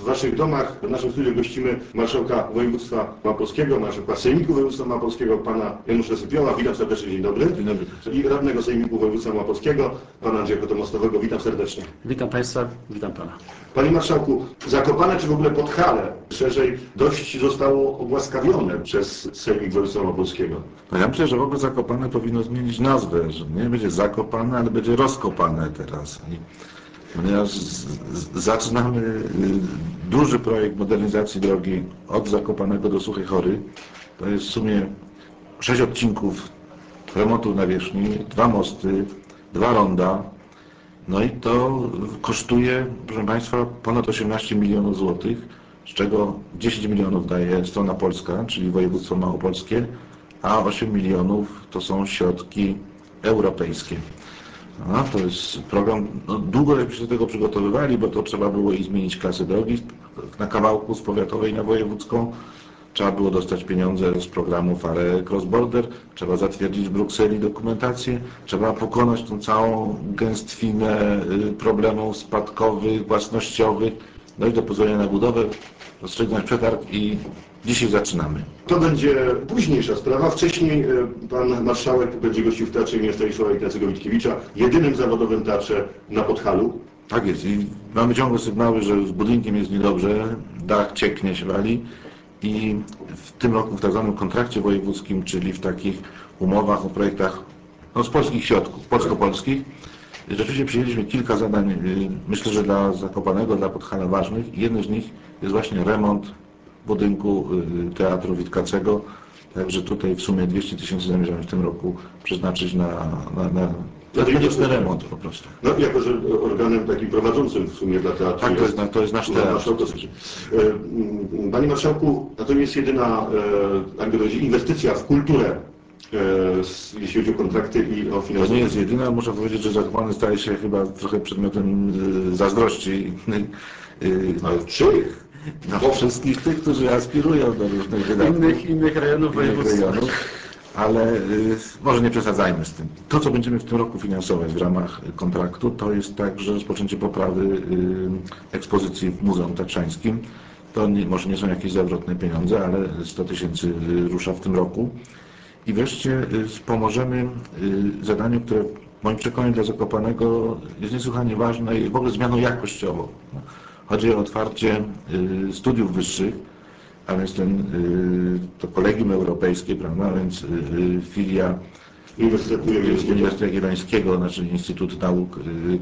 w Waszych domach. W naszym studiu gościmy marszałka województwa małopolskiego, marszałka Sejmiku Województwa Małopolskiego, pana Janusza Sypioła. Witam serdecznie, dzień dobry. Dzień dobry. I radnego Sejmiku Województwa Małopolskiego, pana Andrzeja Kotomostowego. Witam serdecznie. Witam Państwa, witam Pana. Panie Marszałku, Zakopane czy w ogóle Podhale szerzej dość zostało ogłaskawione przez Sejmik Województwa Małopolskiego. No ja myślę, że w ogóle Zakopane powinno zmienić nazwę, że nie będzie Zakopane, ale będzie rozkopane teraz. Ponieważ zaczynamy duży projekt modernizacji drogi od Zakopanego do Suchej Chory. To jest w sumie 6 odcinków remontu nawierzchni, 2 mosty, 2 ronda. No i to kosztuje, proszę Państwa, ponad 18 milionów złotych, z czego 10 milionów daje strona polska, czyli województwo małopolskie, a 8 milionów to są środki europejskie. No, to jest program, długo żeśmy się do tego przygotowywali, bo to trzeba było i zmienić klasę drogi na kawałku z powiatowej na wojewódzką. Trzeba było dostać pieniądze z programu Fare Cross Border, trzeba zatwierdzić w Brukseli dokumentację, trzeba pokonać tą całą gęstwinę problemów spadkowych, własnościowych, dojść do pozwolenia na budowę, rozstrzygnąć przetarg i dzisiaj zaczynamy. To będzie późniejsza sprawa. Wcześniej pan marszałek będzie gościł w Teatrze imienia Stanisława Ignacego Witkiewicza, jedynym zawodowym teatrze na Podhalu. Tak jest i mamy ciągłe sygnały, że z budynkiem jest niedobrze, dach cieknie, się wali. I w tym roku w tak zwanym kontrakcie wojewódzkim, czyli w takich umowach o projektach z polskich środków, polsko-polskich, rzeczywiście przyjęliśmy kilka zadań, myślę, że dla Zakopanego, dla Podhala ważnych. Jednym z nich jest właśnie remont budynku Teatru Witkacego. Także tutaj w sumie 200 000 zamierzamy w tym roku przeznaczyć na konieczny remont po prostu. No jako, że organem takim prowadzącym w sumie dla teatru tak, to jest nasz teatr. Panie Marszałku, a to nie jest jedyna inwestycja w kulturę, jeśli chodzi o kontrakty i o finansowanie. To nie jest jedyna, muszę powiedzieć, że Zakopane staje się chyba trochę przedmiotem zazdrości. Ale czyich? No, wszystkich tych, którzy aspirują do różnych wydatków. Innych rejonów województwa. Ale może nie przesadzajmy z tym. To, co będziemy w tym roku finansować w ramach kontraktu, to jest także rozpoczęcie poprawy ekspozycji w Muzeum Tatrzańskim. To może nie są jakieś zawrotne pieniądze, ale 100 000 rusza w tym roku. I wreszcie pomożemy zadaniu, które w moim przekonaniu dla Zakopanego jest niesłychanie ważne i w ogóle zmianą jakościową. Chodzi o otwarcie studiów wyższych, a więc to Kolegium Europejskie, prawda, a więc filia Uniwersytetu Jagiellońskiego, znaczy Instytut Nauk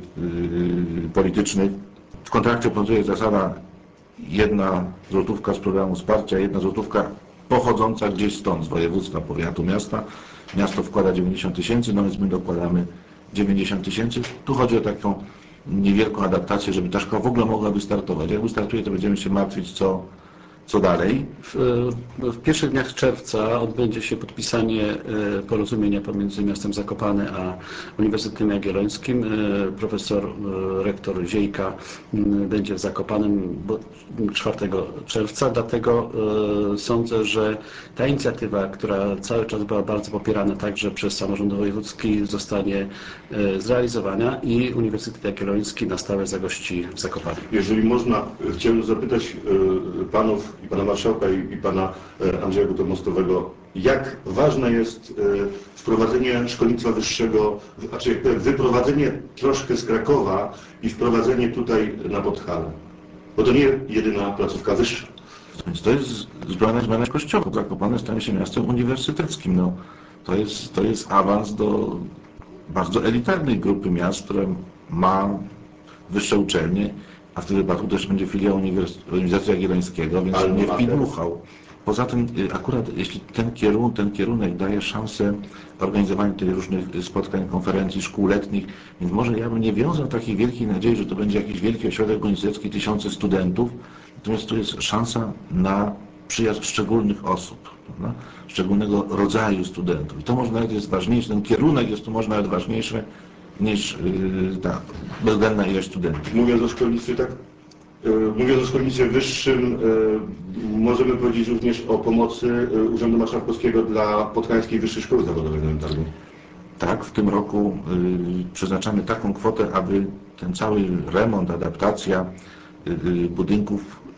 Politycznych. W kontrakcie obowiązuje zasada 1 złotówka z programu wsparcia, 1 złotówka pochodząca gdzieś stąd, z województwa, powiatu, miasta. Miasto wkłada 90 000, no więc my dokładamy 90 000. Tu chodzi o taką niewielką adaptację, żeby ta szkoła w ogóle mogła wystartować. Jak wystartuje, to będziemy się martwić, co dalej? W pierwszych dniach czerwca odbędzie się podpisanie porozumienia pomiędzy miastem Zakopane a Uniwersytetem Jagiellońskim. Profesor rektor Ziejka będzie w Zakopanem 4 czerwca, dlatego sądzę, że ta inicjatywa, która cały czas była bardzo popierana także przez samorząd wojewódzki, zostanie zrealizowana i Uniwersytet Jagielloński na stałe zagości w Zakopane. Jeżeli można, chciałbym zapytać panów i pana marszałka i pana Andrzeja Kotomostowego, jak ważne jest wprowadzenie szkolnictwa wyższego, znaczy wyprowadzenie troszkę z Krakowa i wprowadzenie tutaj na Podhale, bo to nie jedyna placówka wyższa. Więc to jest zbrojna zmiana jakościowa. Zakopane stanie się miastem uniwersyteckim. No, to jest awans do bardzo elitarnej grupy miast, które ma wyższe uczelnie, a w tym wypadku też będzie filiał Uniwersytetu Jagiellońskiego, więc nie wpidmuchał. Poza tym akurat jeśli ten kierunek daje szansę organizowania tutaj różnych spotkań, konferencji, szkół letnich, więc może ja bym nie wiązał takiej wielkiej nadziei, że to będzie jakiś wielki ośrodek uniwersytecki, 1000 studentów, natomiast tu jest szansa na przyjazd szczególnych osób, prawda? Szczególnego rodzaju studentów. I to może nawet jest ważniejsze, ten kierunek jest tu może nawet ważniejszy niż ta bezwzględna ilość studentów. Mówiąc o szkolnictwie wyższym, możemy powiedzieć również o pomocy Urzędu Marszałkowskiego dla Podhalańskiej Wyższej Szkoły Zawodowej na Targu. Tak, w tym roku przeznaczamy taką kwotę, aby ten cały remont, adaptacja budynków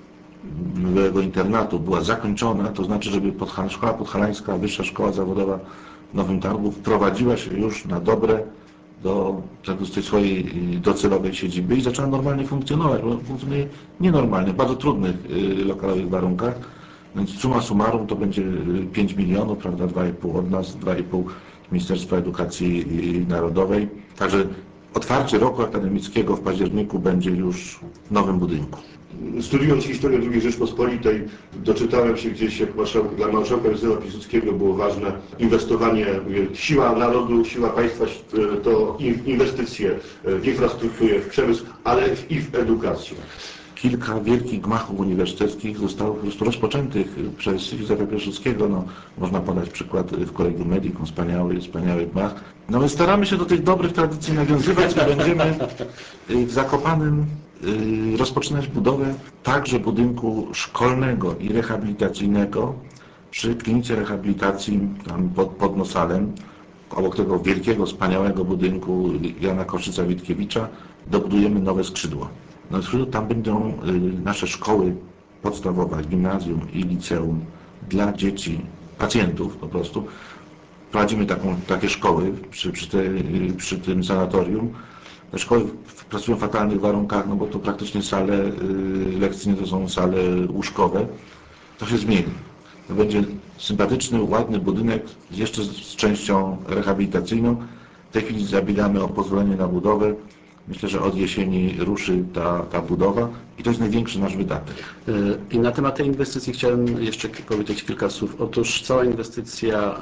byłego internatu była zakończona, to znaczy, żeby Szkoła Podhalańska, Wyższa Szkoła Zawodowa w Nowym Targu wprowadziła się już na dobre do tej swojej docelowej siedziby i zaczęła normalnie funkcjonować, bo funkcjonuje nienormalnie, w bardzo trudnych lokalowych warunkach. Więc summa summarum to będzie 5 milionów, prawda, 2,5 od nas, 2,5 Ministerstwa Edukacji Narodowej. Także otwarcie roku akademickiego w październiku będzie już w nowym budynku. Studiując historię II Rzeczpospolitej, doczytałem się gdzieś, jak dla marszałka Józefa Piłsudskiego było ważne inwestowanie, siła narodu, siła państwa to inwestycje w infrastrukturę, w przemysł, ale i w edukację. Kilka wielkich gmachów uniwersyteckich zostało po prostu rozpoczętych przez Józefa Piłsudskiego. No, można podać przykład w Collegium Medicum, wspaniały gmach. No my staramy się do tych dobrych tradycji nawiązywać i będziemy w Zakopanem rozpoczynać budowę także budynku szkolnego i rehabilitacyjnego przy klinice rehabilitacji tam pod Nosalem, obok tego wielkiego, wspaniałego budynku Jana Koszyca-Witkiewicza dobudujemy nowe skrzydło. Na skrzydło tam będą nasze szkoły podstawowe, gimnazjum i liceum dla dzieci, pacjentów po prostu. Prowadzimy takie szkoły przy tym sanatorium. Te szkoły pracują w fatalnych warunkach, no bo to praktycznie sale lekcyjne to są sale łóżkowe. To się zmieni. To będzie sympatyczny, ładny budynek, jeszcze z częścią rehabilitacyjną. W tej chwili zabiegamy o pozwolenie na budowę. Myślę, że od jesieni ruszy ta budowa i to jest największy nasz wydatek. I na temat tej inwestycji chciałem jeszcze powiedzieć kilka słów. Otóż cała inwestycja,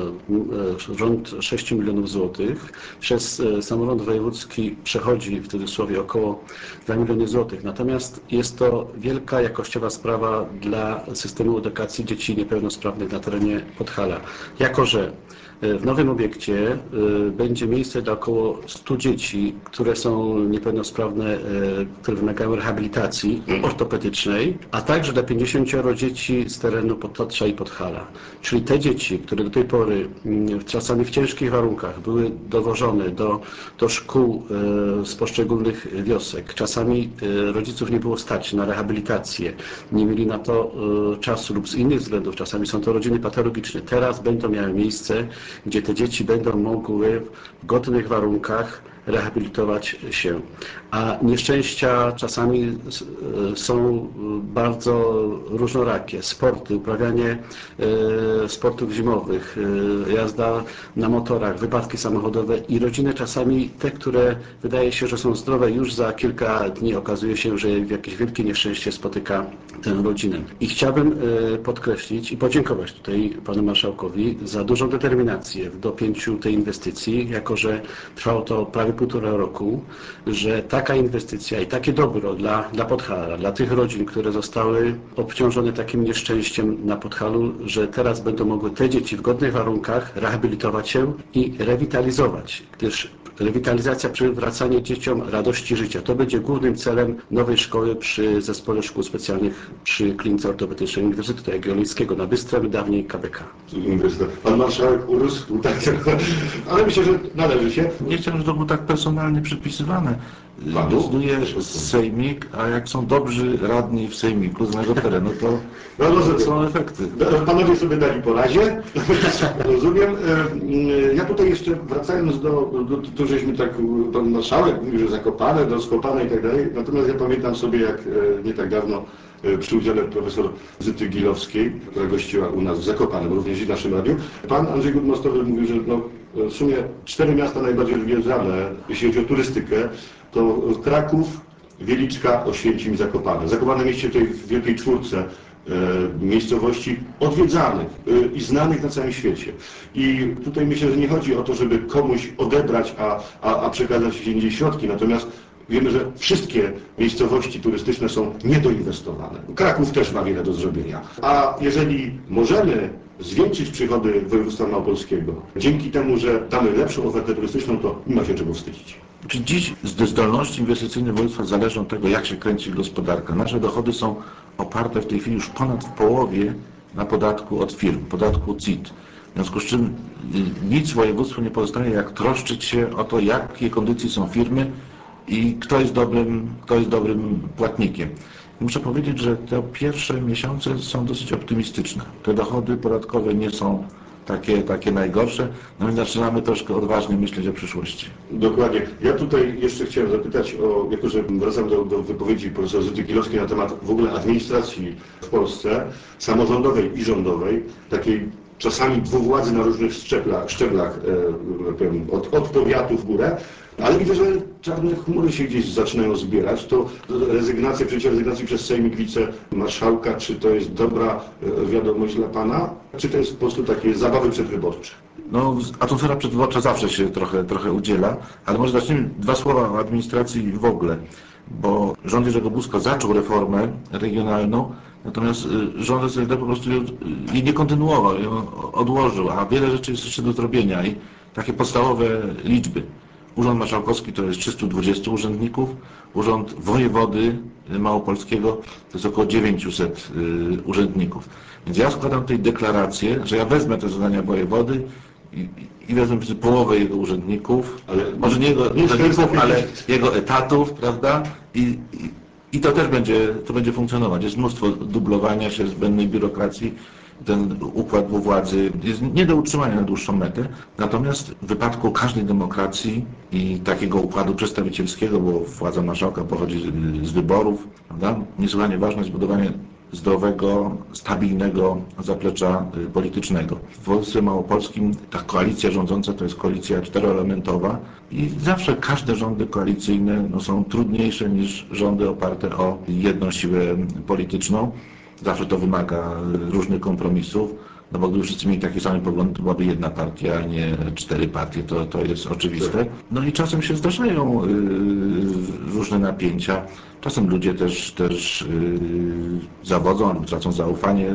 rząd 6 milionów złotych, przez samorząd wojewódzki przechodzi w cudzysłowie około 2 miliony złotych. Natomiast jest to wielka jakościowa sprawa dla systemu edukacji dzieci niepełnosprawnych na terenie Podhala. Jako że w nowym obiekcie będzie miejsce dla około 100 dzieci, które są niepełnosprawne, które wymagają rehabilitacji ortopedycznej, a także dla 50 dzieci z terenu Podtotrza i Podhala. Czyli te dzieci, które do tej pory czasami w ciężkich warunkach były dowożone do szkół z poszczególnych wiosek, czasami rodziców nie było stać na rehabilitację, nie mieli na to czasu lub z innych względów, czasami są to rodziny patologiczne. Teraz będą miały miejsce, gdzie te dzieci będą mogły w godnych warunkach rehabilitować się. A nieszczęścia czasami są bardzo różnorakie. Sporty, uprawianie sportów zimowych, jazda na motorach, wypadki samochodowe i rodziny czasami te, które wydaje się, że są zdrowe, już za kilka dni okazuje się, że jakieś wielkie nieszczęście spotyka tę rodzinę. I chciałbym podkreślić i podziękować tutaj panu marszałkowi za dużą determinację w dopięciu tej inwestycji, jako że trwało to prawie 1,5 roku, że taka inwestycja i takie dobro dla Podhala, dla tych rodzin, które zostały obciążone takim nieszczęściem na Podhalu, że teraz będą mogły te dzieci w godnych warunkach rehabilitować się i rewitalizować, gdyż rewitalizacja, przywracanie dzieciom radości życia. To będzie głównym celem nowej szkoły przy Zespole Szkół Specjalnych przy Klinice Ortopedycznej Uniwersytetu Jagiellońskiego na Bystrem, dawniej KBK. Pan marszałek urósł, tak, ale myślę, że należy się. Nie chciałem, żeby to było tak personalnie przypisywane. Decyduje sejmik, a jak są dobrzy radni w sejmiku z danego terenu, to są efekty. Panowie sobie dali po razie, rozumiem. Ja tutaj jeszcze wracając do żeśmy tak, pan marszałek mówił, że Zakopane, rozkopane i tak dalej, natomiast ja pamiętam sobie, jak nie tak dawno przy udziale profesor Zyty Gilowskiej, która gościła u nas w Zakopanem, również i w naszym radiu, pan Andrzej Gut-Mostowy mówił, że w sumie 4 miasta najbardziej odwiedzane, jeśli chodzi o turystykę, to Kraków, Wieliczka, Oświęcim i Zakopane. Zakopane mieście tutaj w wielkiej czwórce miejscowości odwiedzanych i znanych na całym świecie. I tutaj myślę, że nie chodzi o to, żeby komuś odebrać, a przekazać gdzie indziej środki, natomiast wiemy, że wszystkie miejscowości turystyczne są niedoinwestowane. Kraków też ma wiele do zrobienia. A jeżeli możemy zwiększyć przychody województwa małopolskiego dzięki temu, że damy lepszą ofertę turystyczną, to nie ma się czego wstydzić. Czy dziś zdolności inwestycyjne województwa zależą od tego, jak się kręci gospodarka. Nasze dochody są oparte w tej chwili już ponad w połowie na podatku od firm, podatku CIT. W związku z czym nic województwu nie pozostaje, jak troszczyć się o to, jakie kondycji są firmy i kto jest dobrym płatnikiem. Muszę powiedzieć, że te pierwsze miesiące są dosyć optymistyczne. Te dochody podatkowe nie są takie najgorsze, no i zaczynamy troszkę odważnie myśleć o przyszłości. Dokładnie. Ja tutaj jeszcze chciałem zapytać jako że wracam do wypowiedzi profesora Zyty Kilowskiej na temat w ogóle administracji w Polsce, samorządowej i rządowej, takiej czasami dwuwładzy na różnych szczeblach od powiatu w górę, ale widzę, że czarne chmury się gdzieś zaczynają zbierać. To przyjęcie rezygnacji przez Sejmik wicemarszałka, czy to jest dobra wiadomość dla Pana, czy to jest po prostu takie zabawy przedwyborcze? No, atmosfera przedwyborcza zawsze się trochę udziela, ale może zacznijmy dwa słowa o administracji w ogóle, bo rząd Jerzego Buzka zaczął reformę regionalną, natomiast rząd SLD po prostu jej nie kontynuował, ją odłożył, a wiele rzeczy jest jeszcze do zrobienia i takie podstawowe liczby. Urząd Marszałkowski to jest 320 urzędników, Urząd Wojewody Małopolskiego to jest około 900 urzędników. Więc ja składam tutaj deklarację, że ja wezmę te zadania wojewody i wezmę połowę jego urzędników, może nie jego urzędników, ale jego etatów, prawda? I to też będzie funkcjonować. Jest mnóstwo dublowania się, zbędnej biurokracji. Ten układ władzy jest nie do utrzymania na dłuższą metę. Natomiast w wypadku każdej demokracji i takiego układu przedstawicielskiego, bo władza marszałka pochodzi z wyborów, prawda? Niesłychanie ważne jest budowanie zdrowego, stabilnego zaplecza politycznego. W województwie małopolskim ta koalicja rządząca to jest koalicja czteroelementowa i zawsze każde rządy koalicyjne są trudniejsze niż rządy oparte o jedną siłę polityczną. Zawsze to wymaga różnych kompromisów, no bo gdyby wszyscy mieli takie same poglądy, to byłaby jedna partia, a nie 4 partie, to jest oczywiste. No i czasem się zdarzają różne napięcia, czasem ludzie też zawodzą albo tracą zaufanie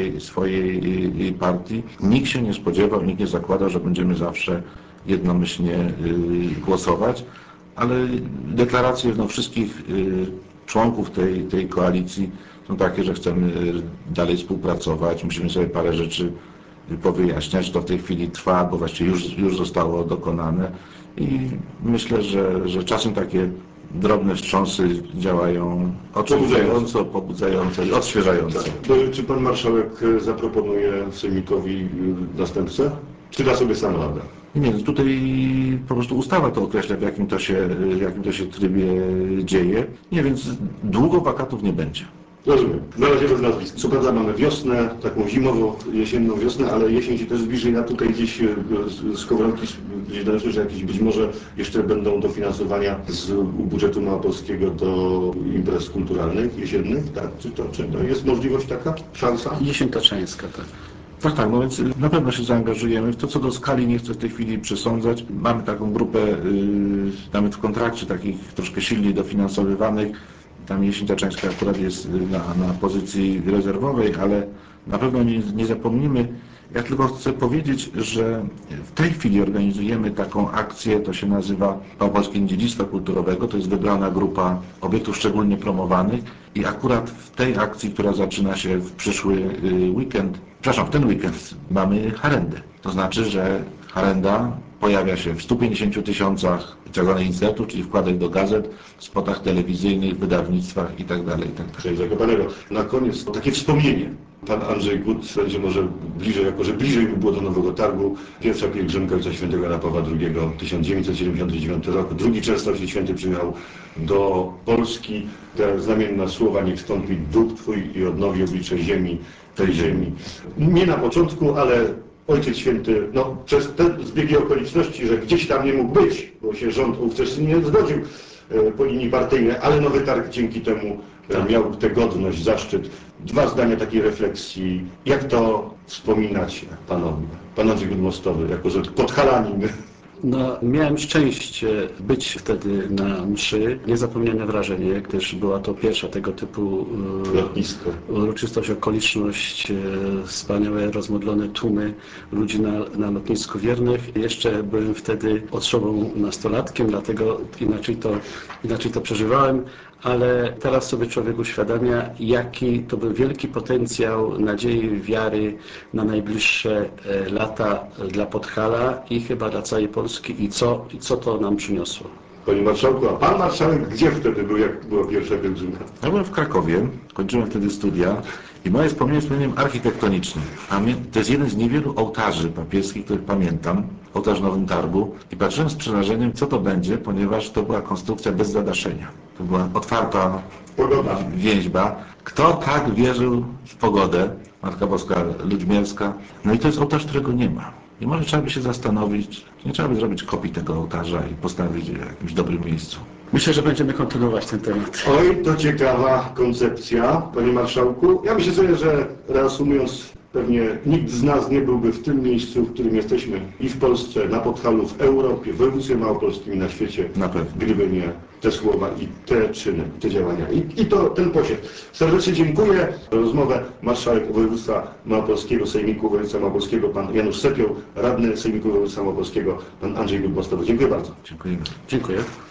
swojej partii. Nikt się nie spodziewał, nikt nie zakłada, że będziemy zawsze jednomyślnie głosować, ale deklaracje wszystkich członków tej koalicji są takie, że chcemy dalej współpracować, musimy sobie parę rzeczy powyjaśniać. To w tej chwili trwa, bo właściwie już zostało dokonane i myślę, że czasem takie drobne wstrząsy działają oczyszczająco, pobudzająco i odświeżająco. Czy pan marszałek zaproponuje sejmikowi następcę? Czy da sobie sam radę? Nie, tutaj po prostu ustawa to określa, w jakim to się trybie dzieje. Nie, więc długo wakatów nie będzie. Rozumiem. Na razie bez nazwisk. Co prawda mamy wiosnę, taką zimowo-jesienną wiosnę, ale jesień się też zbliży. Ja tutaj gdzieś z Skowronki gdzieś doszło, że jakieś być może jeszcze będą dofinansowania z budżetu małopolskiego do imprez kulturalnych jesiennych, tak? Czy to jest możliwość taka? Szansa? Jesień tatrzańska, tak. Tak, no więc na pewno się zaangażujemy. W to, co do skali, nie chcę w tej chwili przesądzać. Mamy taką grupę, nawet w kontrakcie, takich troszkę silniej dofinansowywanych. Tam Jesień Tatrzańska akurat jest na pozycji rezerwowej, ale na pewno nie zapomnimy. Ja tylko chcę powiedzieć, że w tej chwili organizujemy taką akcję, to się nazywa Małopolskie Dziedzictwa Kulturowego, to jest wybrana grupa obiektów szczególnie promowanych i akurat w tej akcji, która zaczyna się w przyszły weekend, w ten weekend mamy harendę. To znaczy, że harenda pojawia się w 150 tysiącach tzw. insertów, czyli wkładek do gazet, spotach telewizyjnych, wydawnictwach itd. Czyli Zakopanego. Na koniec takie wspomnienie. Pan Andrzej Gut będzie może bliżej, jako że bliżej mu było do Nowego Targu. Pierwsza pielgrzymka Ojca Świętego Jana Pawła II, 1979 rok. Drugi czerwca Ojciec Święty przyjechał do Polski. Te znamienne słowa: niech wstąpi duch Twój i odnowi oblicze ziemi, tej ziemi. Nie na początku, ale Ojciec Święty, przez te zbiegi okoliczności, że gdzieś tam nie mógł być, bo się rząd ówczesny nie zgodził po linii partyjnej, ale Nowy Targ dzięki temu miał tę godność, zaszczyt. Dwa zdania takiej refleksji. Jak to wspominać panowie? Pan Andrzej Gut-Mostowy, jako że podhalanin. No, miałem szczęście być wtedy na mszy. Niezapomniane wrażenie, gdyż była to pierwsza tego typu uroczystość, okoliczność, wspaniałe rozmodlone tłumy ludzi na lotnisku Wiernych. Jeszcze byłem wtedy osobą nastolatkiem, dlatego inaczej to przeżywałem, ale teraz sobie człowiek uświadamia, jaki to był wielki potencjał nadziei, wiary na najbliższe lata dla Podhala i chyba dla całej Polski i co to nam przyniosło. Panie Marszałku, a Pan Marszałek gdzie wtedy był, jak była pierwsza pielgrzymka? Ja byłem w Krakowie, kończyłem wtedy studia i moje wspomnienie jest wspomnieniem architektonicznym. To jest jeden z niewielu ołtarzy papieskich, których pamiętam, ołtarz w Nowym Targu, i patrzyłem z przerażeniem, co to będzie, ponieważ to była konstrukcja bez zadaszenia. To była otwarta Pogoda. więźba. Kto tak wierzył w pogodę? Matka Boska Ludźmielska. No i to jest ołtarz, którego nie ma. I może trzeba by się zastanowić, czy nie trzeba by zrobić kopii tego ołtarza i postawić w jakimś dobrym miejscu. Myślę, że będziemy kontynuować ten temat. Oj, to ciekawa koncepcja, Panie Marszałku. Ja myślę sobie, że reasumując, pewnie nikt z nas nie byłby w tym miejscu, w którym jesteśmy i w Polsce, na Podhalu, w Europie, w województwie małopolskim i na świecie, Na pewno. gdyby nie te słowa i te czyny, te działania. I to ten posied. Serdecznie dziękuję za rozmowę. Marszałek województwa małopolskiego, Sejmiku Województwa Małopolskiego, pan Janusz Sepioł, radny Sejmiku Województwa Małopolskiego, pan Andrzej Gut-Mostowy. Dziękuję bardzo. Dziękujemy. Dziękuję.